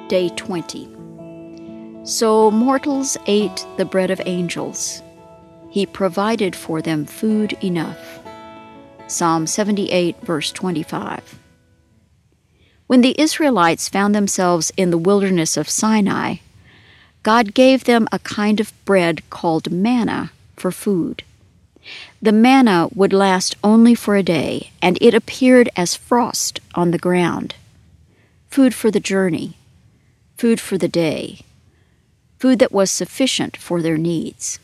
Day 20. So mortals ate the bread of angels. He provided for them food enough. Psalm 78, verse 25. When the Israelites found themselves in the wilderness of Sinai, God gave them a kind of bread called manna for food. The manna would last only for a day, and it appeared as frost on the ground. Food for the journey, food for the day, food that was sufficient for their needs.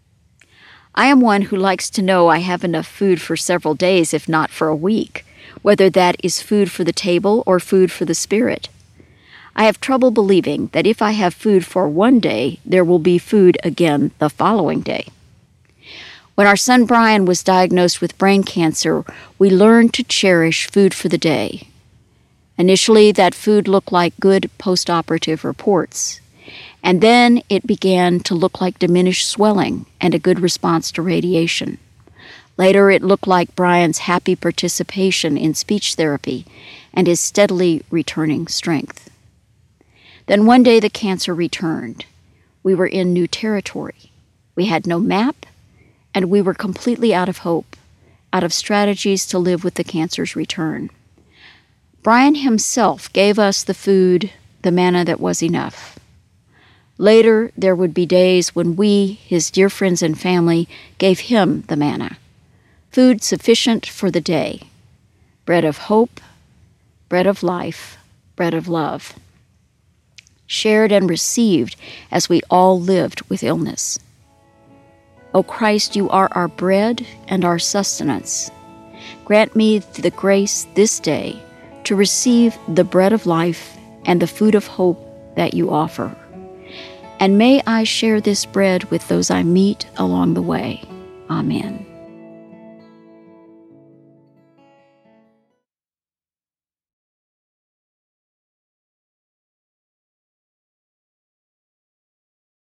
I am one who likes to know I have enough food for several days, if not for a week, whether that is food for the table or food for the spirit. I have trouble believing that if I have food for one day, there will be food again the following day. When our son Brian was diagnosed with brain cancer, we learned to cherish food for the day. Initially, that food looked like good post-operative reports, and then it began to look like diminished swelling and a good response to radiation. Later, it looked like Brian's happy participation in speech therapy and his steadily returning strength. Then one day the cancer returned. We were in new territory. We had no map, and we were completely out of hope, out of strategies to live with the cancer's return. Brian himself gave us the food, the manna that was enough. Later, there would be days when we, his dear friends and family, gave him the manna, food sufficient for the day, bread of hope, bread of life, bread of love, shared and received as we all lived with illness. O Christ, you are our bread and our sustenance. Grant me the grace this day to receive the bread of life and the food of hope that you offer. And may I share this bread with those I meet along the way. Amen.